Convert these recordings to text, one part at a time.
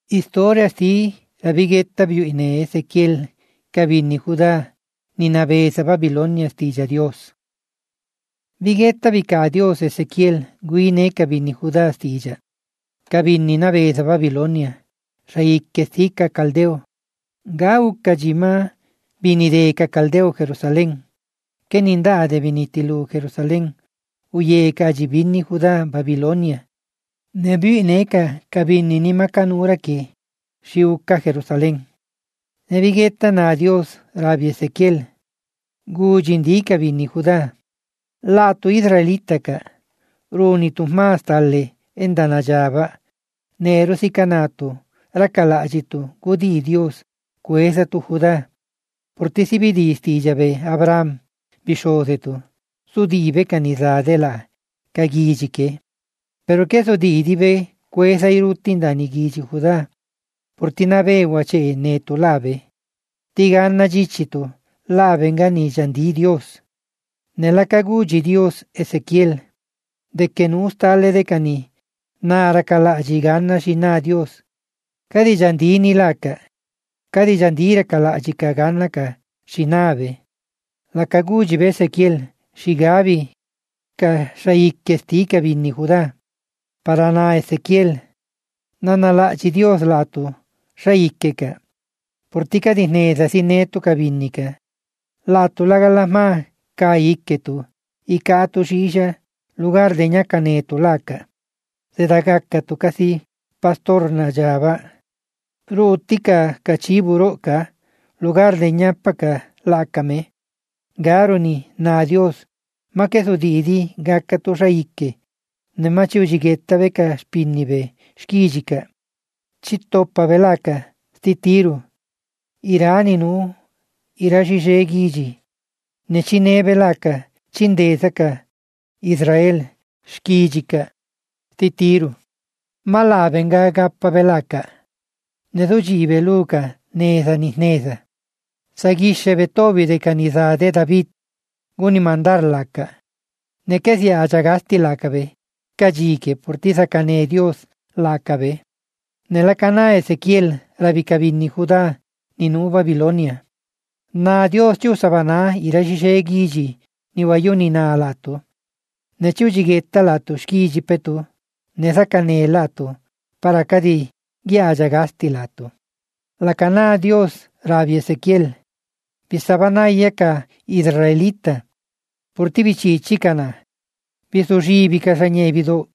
Historia sti rabiguetta biu'ine Ezequiel cabinni Judá ni nabeza Babilonia stilla Dios. Biguetta bica Dios Ezequiel guine cabinni Judá stilla. Cabinni nabeza Babilonia. Raique stica caldeo. Gau kajima binideca caldeo Jerusalén. Que nindade vinitilu Jerusalén. Uye kajibini Judá Babilonia. Nebuineca cabinni ni macanura que shiuca Jerusalén. Nebigueta na Dios rabi Ezequiel. Gujindi cabinni Judá. Lato israelitaca. Runi tu más talle endanayaba. Nero sicanato. Racalajitu. Gudi Dios. Cuesa tu Judá. Portisibidisti yabe Abraham. Bishosetu. Sudibe canizade la. Cagijique. Pero que so dive, quesa irutin danigiji Judá. Portinabe wache neto lave. Tiganna gichito, lave ngani jandi Dios. Nella cagugi Dios Ezequiel. De que nus tale de cani. Nara cala giganna shina Dios. Cadi jandini laka. Cadi jandira cala gicagana ka shinave. La cagugi be Ezequiel, shigabi. Ka shaikestika vinni Judá. Para na Ezequiel, nanalachi Dios lato, shaikeka. Portica dineza sineto cabinica. Lato lagalama caiketu, y cato shisha, lugar de ñacaneto laca. Se dagaka tu casi pastor nayaba. Rutica cachiburoca, lugar de ñapaca lacame. Garoni na Dios, ma que su didi gaka tu shaike. Nemachi ujigetta beka spinnibe, skijika. Chittopa velaka, stitiru. Irani nu, irashije giji. Nechine velaka, chindezaka. Israel, skijika. Stitiru. Mala venga gappa velaka. Nedujibe luka, neza ni neza. Sagishe betobi de canida de David. Guni mandar laka. Nekesia achagasti lakabe. Cajique por ti sacane Dios la cabe. Nella cana Ezequiel rabicabini Judá ni nu Babilonia. Na Dios chusabana irashishe giji ni wayuni na lato. Ne chujigetta lato shkiji petu. Ne sacane lato para cadi giaja gasti lato. La cana Dios rabi Ezequiel. Pisabana yeka israelita. Por ti bichi chicana. Viso jibica sañevido,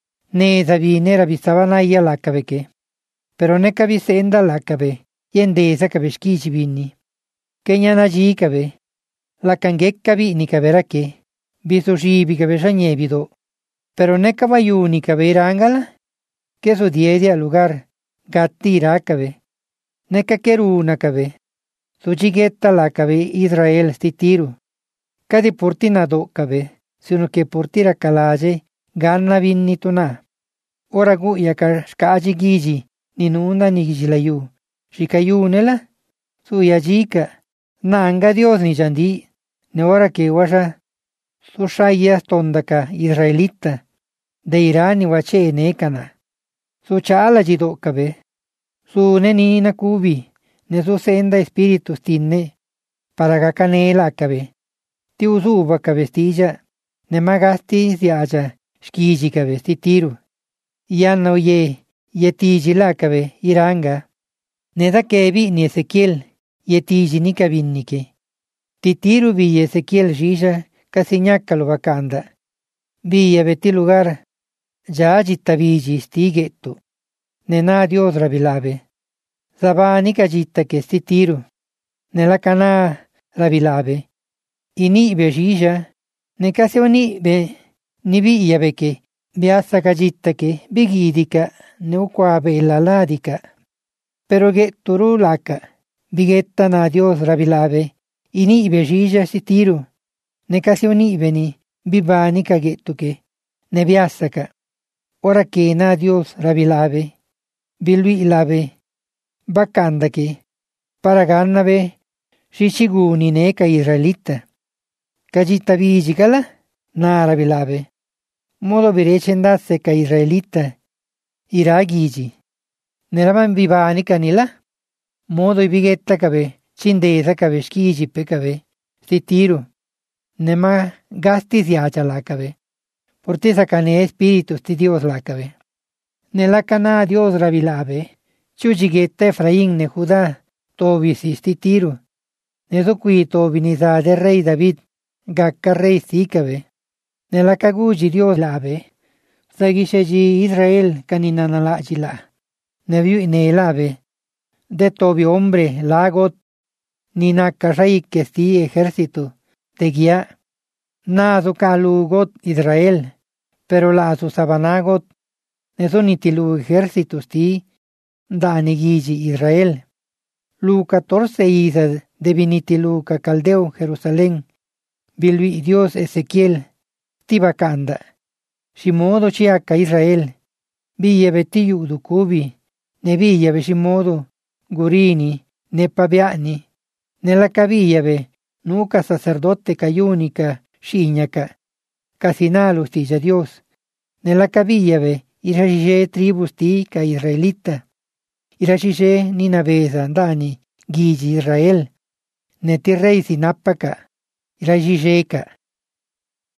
ne davine rabisavana ia lacaveke, pero ne cavisenda lacabe, yendesa cabesquici vini. Kenyana jicabe, la cangeca vini caverake, viso jibica besañevido, pero ne cabayuni caberangala, que su diede al lugar, gatira cabe, ne caqueruna cabe, su chigueta lacabe Israel stitiru, cadi portinado cabe. Sino que por tira calaje ganna vinnituna. Ora gu yaka skaji giji ni nunda ni gijilayu. Shikayunela su yajika nanga Dios ni jandi. Ne ora que washa su shayas tondaka israelita de Irani wache nekana. Su chala jido kabe. Su nenina kubi ne su senda espíritus tinne para gakanela kabe. Ti usuba kabestilla. Nemagasti ziaja, shkijika vestitiru. Yana oye, yetiji lakabe, iranga. Neda kebi ni Ezequiel, yetiji ni kabinnike. Titiru vi Ezequiel shisha, kasiñaka lo vacanda. Vi beti lugar, ya jita viji stigetu. Nena Dios rabilabe. Zabani kajita ke stitiru. Nela kana rabilabe. Ini be shisha. Ne casioni be ni via beke biassa cagita che bigidica ne uquabe la ladica. Pero che turu laka bigetta na Dios rabilave ini bejija sitiru ne casioni beni bibani cagettu che ne biassaka. Ora che na Dios rabilave bilui lave bacanda che paragannabe shishiguni ne ca israelita. Cagita vigicala, nara bilave. Modo berecendasse ca israelita, iragiji. Neraman vivani canila. Modo y biguetta cabe. Chindeza cabe schkijipe cabe. Stitiru. Nema gastis yacha la cabe. Por tesa cane espíritus de Dios la cabe. Nela cana Dios rabilabe. Chujigueta Efraín ne Judá. Tobi sistitiru. Nedoqui tobi niza de rey David. Gakka rey sikabe. Nela kaguji Dios labe. Zagisheji Israel caninana la. Neviu inelabe. De tobi hombre lagot. Ninaka rey que si ejército. Te guía. Nazo kalugot Israel. Pero la su sabanagot. Nesonitilu ejércitos ti. Dani gigi Israel. Lu 14 isas de vinitiluca caldeo Jerusalén. Bilvi Dios Ezequiel. Tibacanda. Shimodo chiaka Israel. Villa betiyu dukubi. Ne villa be shimodo. Gurini. Ne pabiani. Ne la cavillabe. Nuca sacerdote cayúnica. Shiñaca. Casinalus tilla Dios. Ne la cavillabe. Irajije tribus ti ca israelita. Irajije ninabeza dani. Gigi Israel. Ne ti rey sinapaca. Irajijeka.